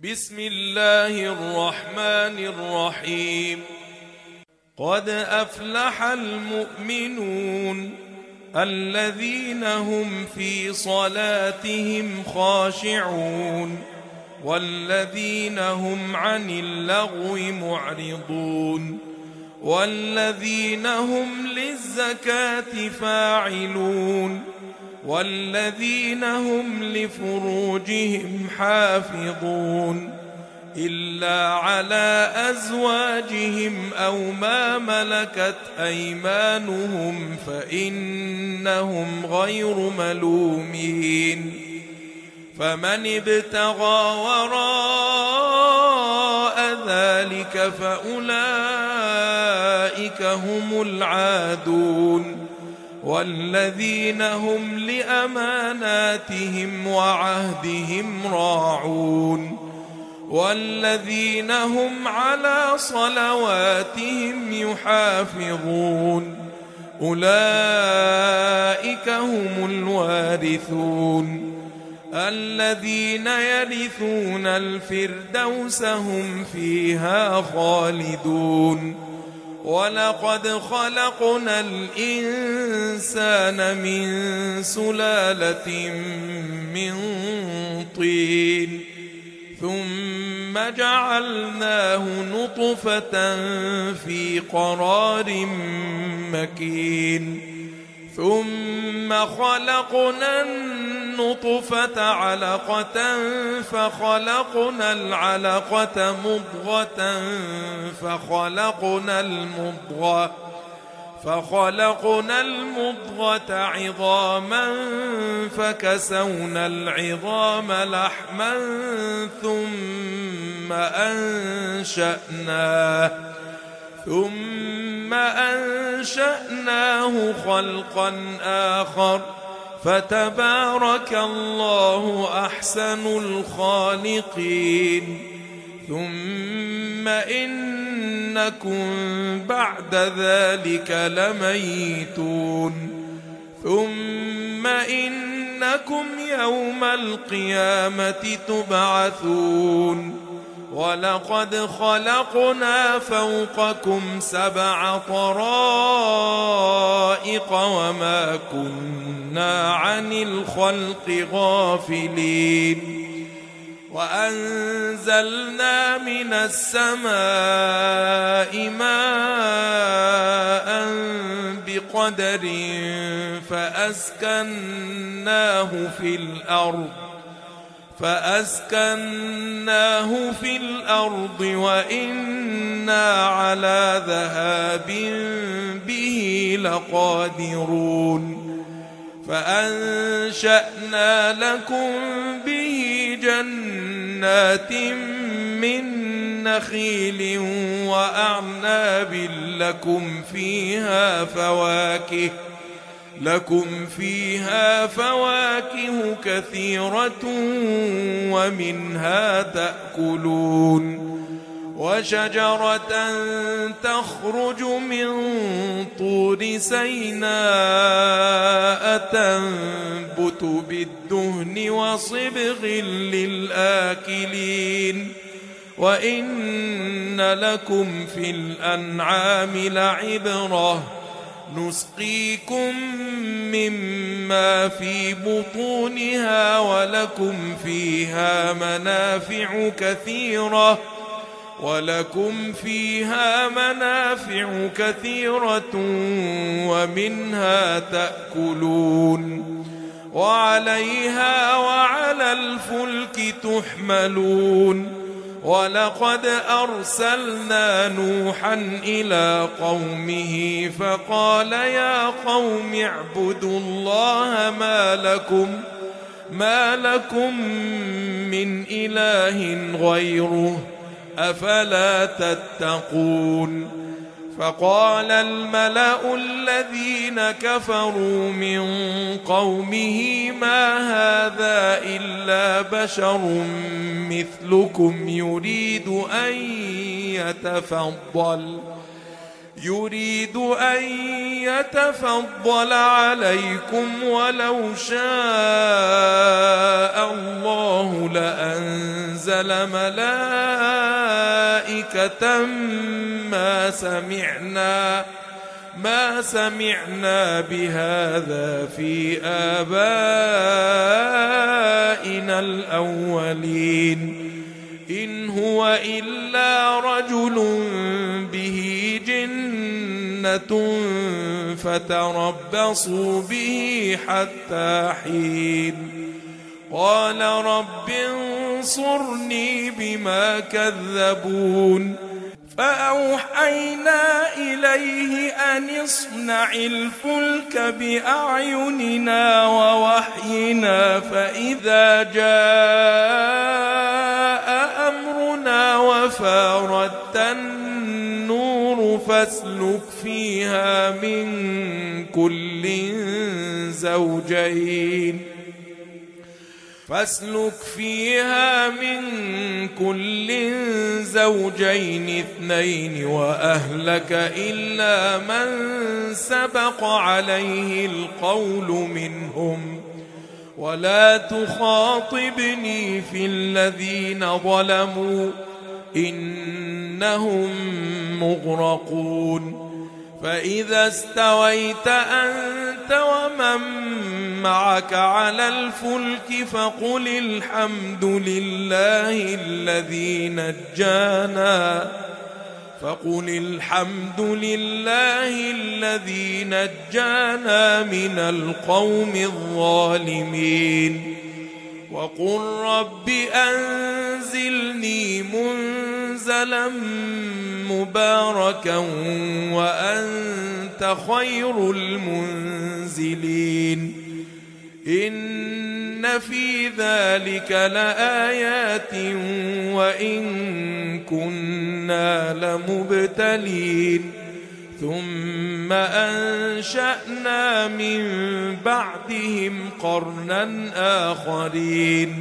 بسم الله الرحمن الرحيم. قد أفلح المؤمنون الذين هم في صلاتهم خاشعون والذين هم عن اللغو معرضون والذين هم للزكاة فاعلون والذين هم لفروجهم حافظون إلا على أزواجهم أو ما ملكت أيمانهم فإنهم غير ملومين. فمن ابتغى وراء ذلك فأولئك هم العادون والذين هم لأماناتهم وعهدهم راعون والذين هم على صلواتهم يحافظون أولئك هم الوارثون الذين يرثون الفردوس هم فيها خالدون. ولقد خلقنا الإنسان من سلالة من طين ثم جعلناه نطفة في قرار مكين ثم خلقنا النطفة علقة فخلقنا العلقة مضغة فخلقنا المضغة عظاما فكسونا العظام لحما ثم أنشأناه خلقا آخر فتبارك الله أحسن الخالقين. ثم إنكم بعد ذلك لميتون ثم إنكم يوم القيامة تبعثون. ولقد خلقنا فوقكم 7 طرائق وما كنا عن الخلق غافلين. وأنزلنا من السماء ماء بقدر فأسكناه في الأرض وإنا على ذهاب به لقادرون. فأنشأنا لكم به جنات من نخيل وأعناب لكم فيها فواكه كثيرة ومنها تأكلون. وشجرة تخرج من طور سيناء تنبت بالدهن وصبغ للآكلين. وإن لكم في الأنعام لعبرة نسقيكم مما في بطونها ولكم فيها منافع كثيرة ومنها تأكلون. وعليها وعلى الفلك تحملون. ولقد أرسلنا نوحا إلى قومه فقال يا قوم اعبدوا الله ما لكم من إله غيره أفلا تتقون. فقال الملأ الذين كفروا من قومه ما هذا إلا بشر مثلكم يريد أن يتفضل عليكم ولو شاء الله لأنزل أنزل ملائكة ما سمعنا بهذا في آبائنا الأولين إن هو إلا رجل به جنة فتربصوا به حتى حين قال رب انصرني بما كذبون فأوحينا إليه أن اصنع الفلك بأعيننا ووحينا فإذا جاء أمرنا وفارت النور فاسلك فيها من كل زوجين اثنين وأهلك إلا من سبق عليه القول منهم ولا تخاطبني في الذين ظلموا إنهم مغرقون فإذا استويت أنت ومن معك على الفلك فقل الحمد لله الذي نجانا من القوم الظالمين وقل رب أنزلني منزلا مباركا وأنت خير المنزلين إن في ذلك لآيات وإن كنا لمبتلين ثم أنشأنا من بعدهم قرنا آخرين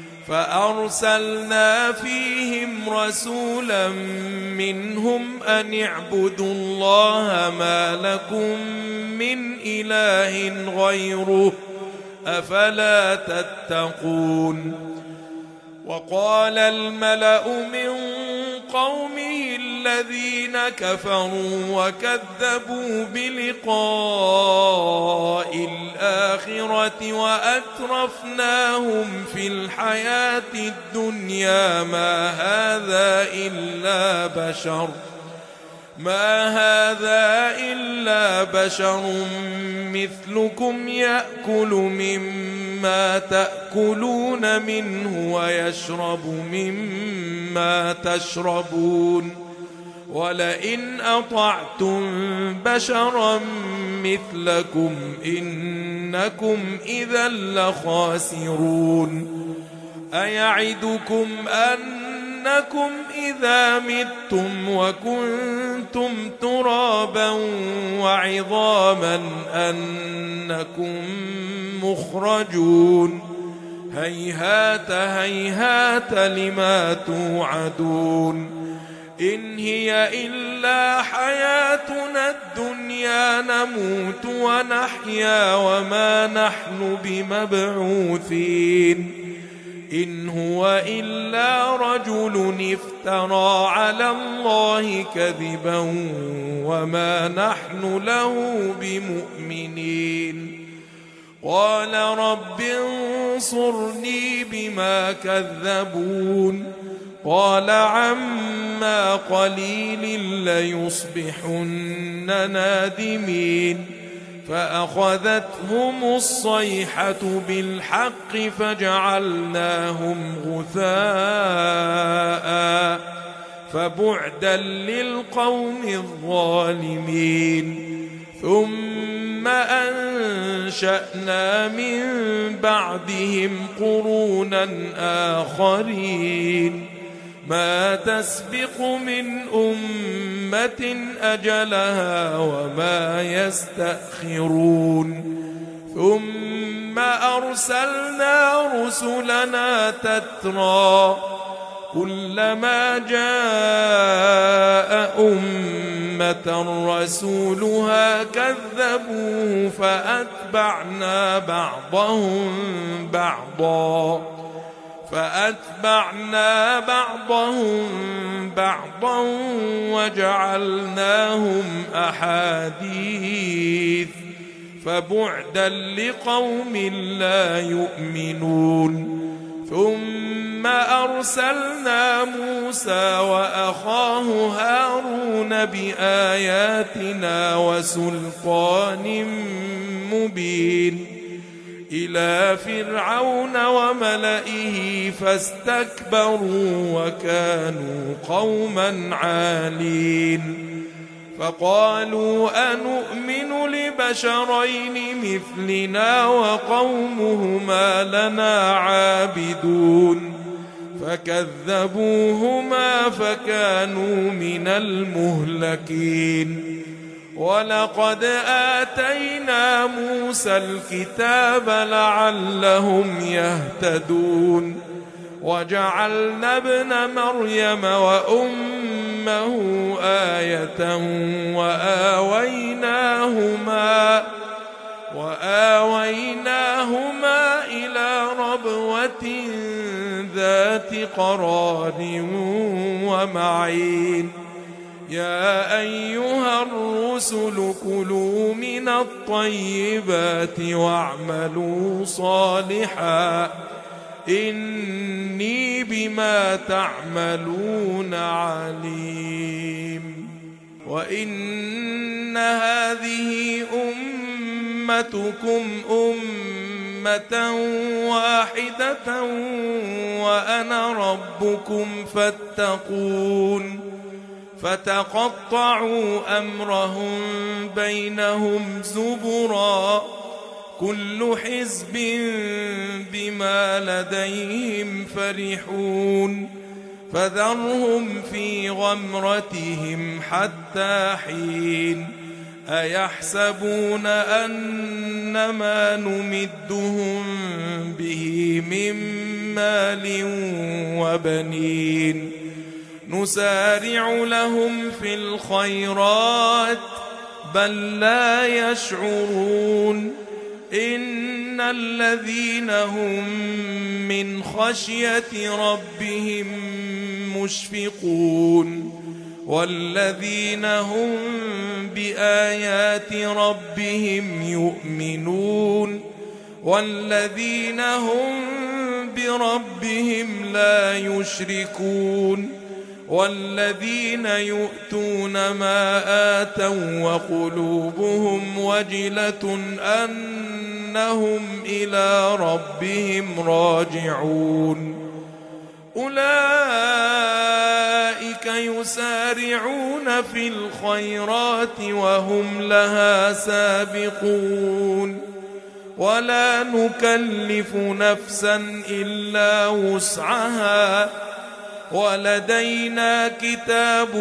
فأرسلنا فيهم رسولا منهم أن اعبدوا الله ما لكم من إله غيره أفلا تتقون وقال الملأ من قومه الذين كفروا وكذبوا بلقاء الآخرة وأترفناهم في الحياة الدنيا ما هذا إلا بشر مثلكم يأكل مما تأكلون منه ويشرب مما تشربون ولئن أطعتم بشرا مثلكم إنكم إذا لخاسرون أيعدكم أنكم إذا متم وكنتم ترابا وعظاما أنكم مخرجون هيهات هيهات لما توعدون إن هي إلا حياتنا الدنيا نموت ونحيا وما نحن بمبعوثين إن هو إلا رجل افترى على الله كذبا وما نحن له بمؤمنين قال رب انصرني بما كذبون قال عما قليل ليصبحن نادمين فأخذتهم الصيحة بالحق فجعلناهم غثاء فبعدا للقوم الظالمين ثم أنشأنا من بعدهم قرونا آخرين ما تسبق من أمة أجلها وما يستأخرون ثم أرسلنا رسلنا تترى كلما جاء أمة رسولها كذبوه فأتبعنا بعضهم بعضا فأتبعنا بعضهم بعضا وجعلناهم أحاديث فبعدا لقوم لا يؤمنون ثم أرسلنا موسى وأخاه هارون بآياتنا وسلطان مبين إلى فرعون وملئه فاستكبروا وكانوا قوما عالين فقالوا أنؤمن لبشرين مثلنا وقومهما لنا عابدون فكذبوهما فكانوا من المهلكين ولقد آتينا موسى الكتاب لعلهم يهتدون وجعلنا ابن مريم وأمه آية وآويناهما إلى ربوة ذات قرار ومعين يا أيها الرسل كلوا من الطيبات واعملوا صالحا إني بما تعملون عليم وإن هذه أمتكم أمة واحدة وأنا ربكم فاتقون فتقطعوا أمرهم بينهم زبرا كل حزب بما لديهم فرحون فذرهم في غمرتهم حتى حين أيحسبون أن ما نمدهم به من مال وبنين نسارع لهم في الخيرات بل لا يشعرون إن الذين هم من خشية ربهم مشفقون والذين هم بآيات ربهم يؤمنون والذين هم بربهم لا يشركون والذين يؤتون ما آتوا وقلوبهم وجلة أنهم إلى ربهم راجعون أولئك يسارعون في الخيرات وهم لها سابقون ولا نكلف نفسا إلا وسعها ولدينا كتاب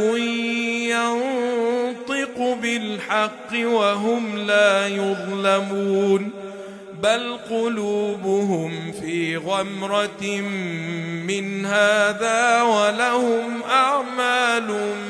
ينطق بالحق وهم لا يظلمون بل قلوبهم في غمرة من هذا ولهم أعمال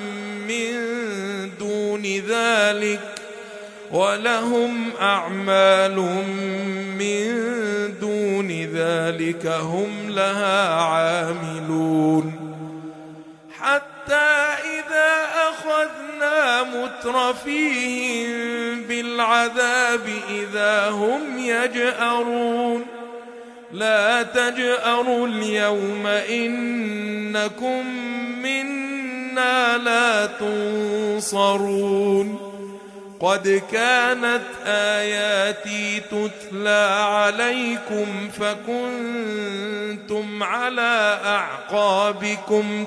من دون ذلك هم لها عاملون حتى إذا أخذنا مترفيهم بالعذاب إذا هم يجأرون لا تجأروا اليوم إنكم منا لا تنصرون قد كانت آياتي تتلى عليكم فكنتم على أعقابكم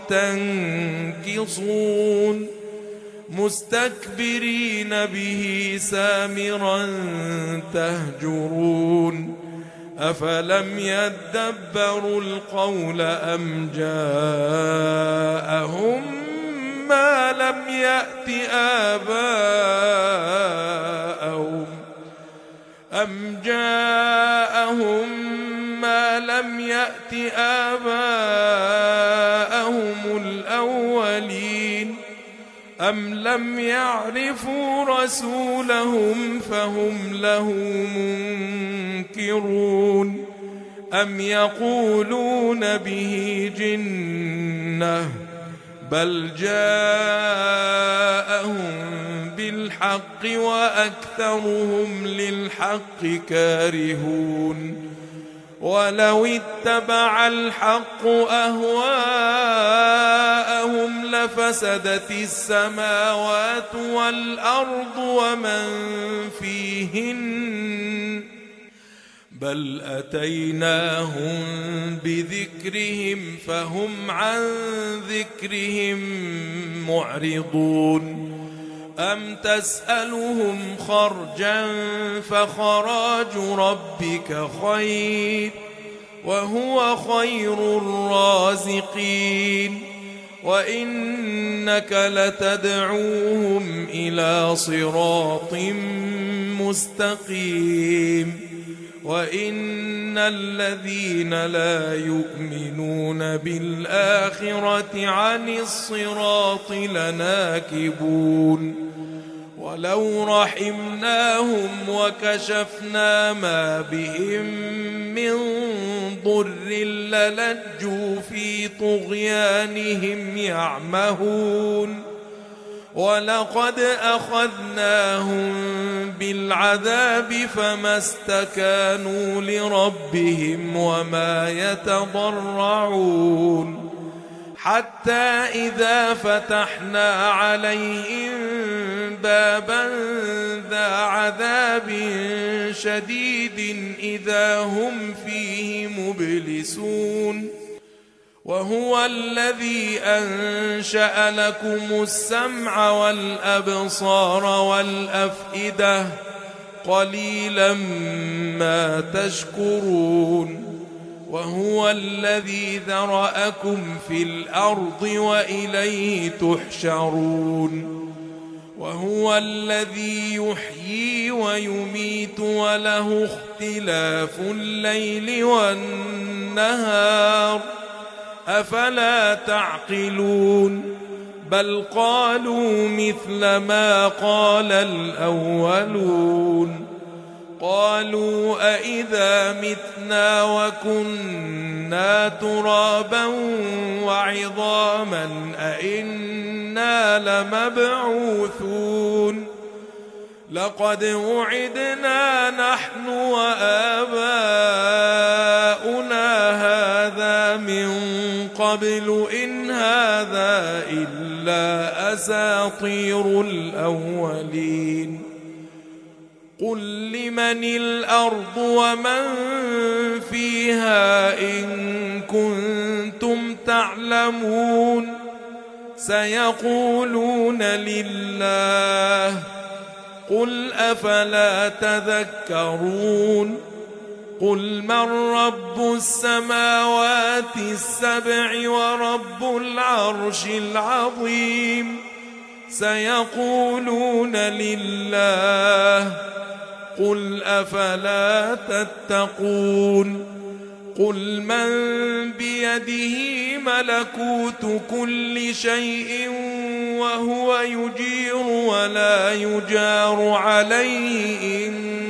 تنكصون مستكبرين به سامرا تهجرون أفلم يدبروا القول أم جاءهم ما لم يأت آباءهم الأولين أم لم يعرفوا رسولهم فهم له منكرون أم يقولون به جنة بل جاءهم بالحق وأكثرهم للحق كارهون ولو اتبع الحق أهواءهم لفسدت السماوات والأرض ومن فيهن بل أتيناهم بذكرهم فهم عن ذكرهم معرضون أم تسألهم خرجا فخراج ربك خير وهو خير الرازقين وإنك لتدعوهم إلى صراط مستقيم وإن الذين لا يؤمنون بالآخرة عن الصراط لناكبون ولو رحمناهم وكشفنا ما بهم من ضر للجوا في طغيانهم يعمهون ولقد أخذناهم بالعذاب فما استكانوا لربهم وما يتضرعون حتى إذا فتحنا عليهم بابا ذا عذاب شديد إذا هم فيه مبلسون وهو الذي أنشأ لكم السمع والأبصار والأفئدة قليلا ما تشكرون وهو الذي ذرأكم في الأرض وإليه تحشرون وهو الذي يحيي ويميت وله اختلاف الليل والنهار أفلا تعقلون بل قالوا مثل ما قال الأولون قالوا أئذا متنا وكنا ترابا وعظاما أئنا لمبعوثون لقد وعدنا نحن وآباؤنا هذا من قبل إن هذا إلا أساطير الأولين قل لمن الأرض ومن فيها إن كنتم تعلمون سيقولون لله قل أفلا تذكرون قل من رب السماوات السبع ورب العرش العظيم سيقولون لله قل أفلا تتقون قل من بيده ملكوت كل شيء وهو يجير ولا يجار عليه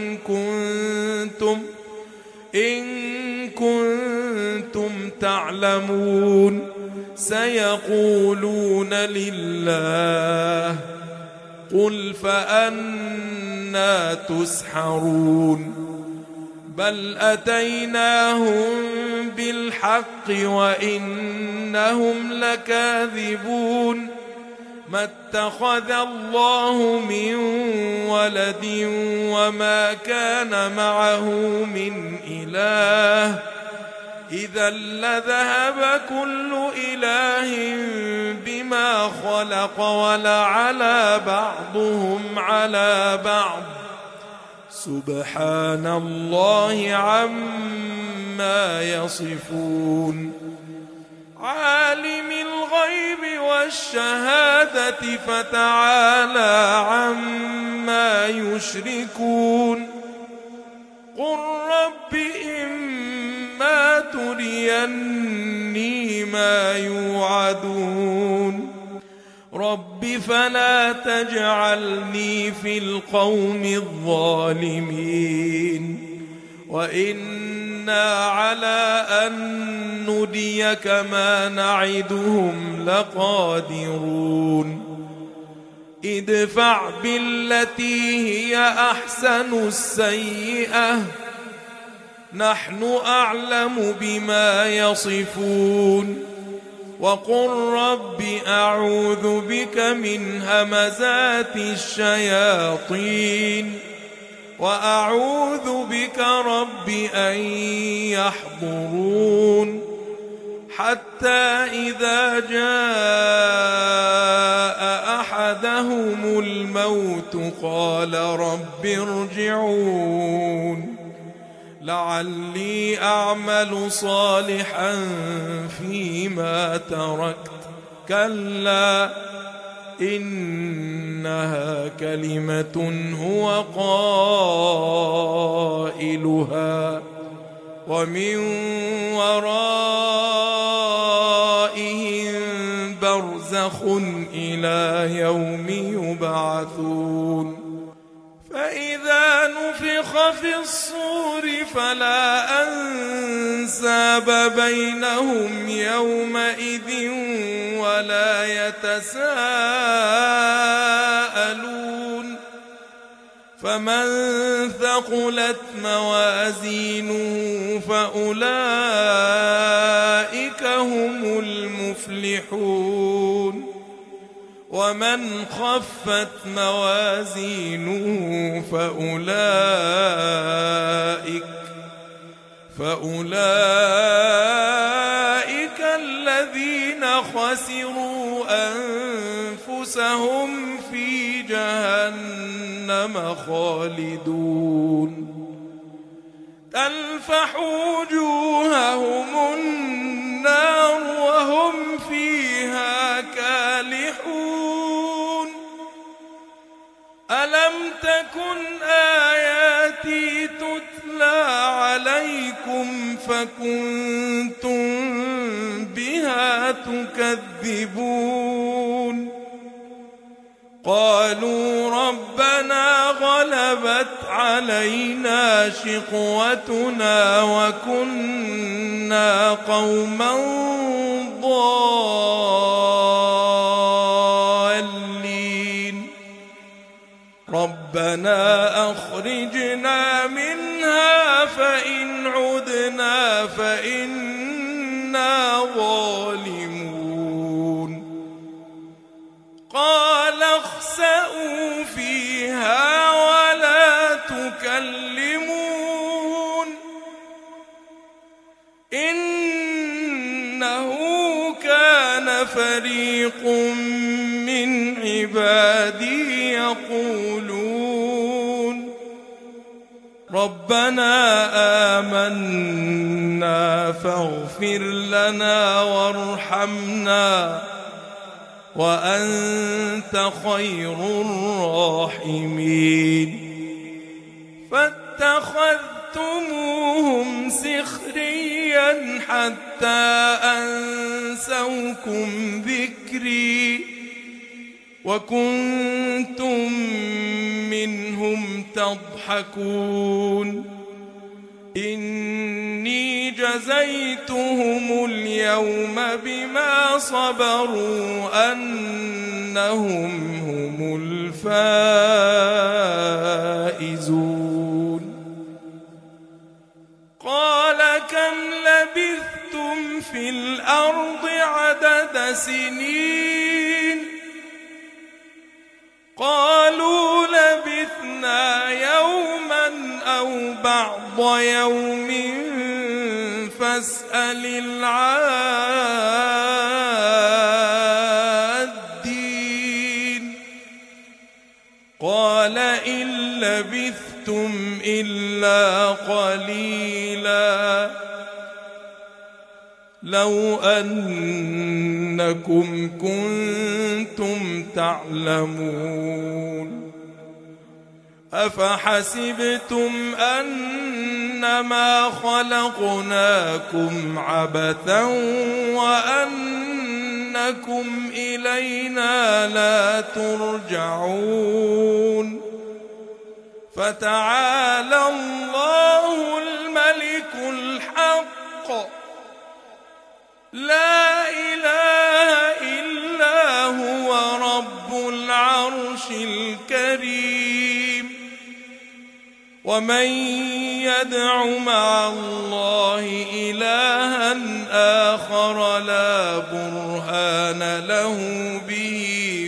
إن كنتم تعلمون سيقولون لله قل فأنى تسحرون بل أتيناهم بالحق وإنهم لكاذبون ما اتخذ الله من ولد وما كان معه من إله إذا لذهب كل إله بما خلق ولعلى بعضهم على بعض سبحان الله عما يصفون عالم الغيب والشهادة فتعالى عما يشركون قل رب إما تريني ما يوعدون رب فلا تجعلني في القوم الظالمين وإنا على أن نريك ما نعدهم لقادرون ادفع بالتي هي أحسن السيئة نحن أعلم بما يصفون وقل رب أعوذ بك من همزات الشياطين وأعوذ بك رب أن يحضرون حتى إذا جاء أحدهم الموت قال رب ارجعون لعلي أعمل صالحا فيما تركت كلا إنها كلمة هو قائلها ومن ورائهم برزخ إلى يوم يبعثون فإذا نفخ في الصور فلا أنساب بينهم يومئذ ولا يتساءلون فمن ثقلت موازينه فأولئك هم المفلحون ومن خفت موازينه فأولئك الذين خسروا أنفسهم في جهنم خالدون تلفح وجوههم النار وهم فيها كالحون ألم تكن آياتي تتلى عليكم فكنتم بها تكذبون قالوا ربنا غلبت علينا شقوتنا وكنا قوما ضالين ربنا أخرجنا منها فإن عدنا فإنا ظالمون قال اخسئوا فيها ولا تكلمون إنه كان فريق من عبادي يقولون ربنا آمنا فاغفر لنا وارحمنا وأنت خير الراحمين فاتخذتموهم سخريا حتى أنسوكم ذكري وكنتم منهم تضحكون إني جزيتهم اليوم بما صبروا أنهم هم الفائزون قال كم لبثتم في الأرض عدد سنين قالوا لبثنا يوما أو بعض يوم فاسأل العادين قال إن لبثتم إلا قليلا لو أنكم كنتم تعلمون أفحسبتم أنما خلقناكم عبثا وأنكم إلينا لا ترجعون فتعالى الله الملك الحق لا إله إلا هو رب العرش الكريم ومن يدع مع الله إلها آخر لا برهان له به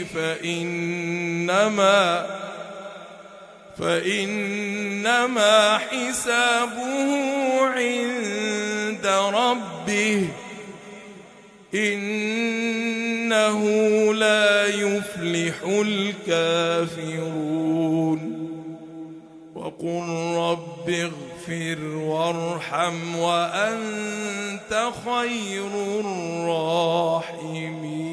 فإنما حسابه عند ربه إنه لا يفلح الكافرون وقل رب اغفر وارحم وأنت خير الراحمين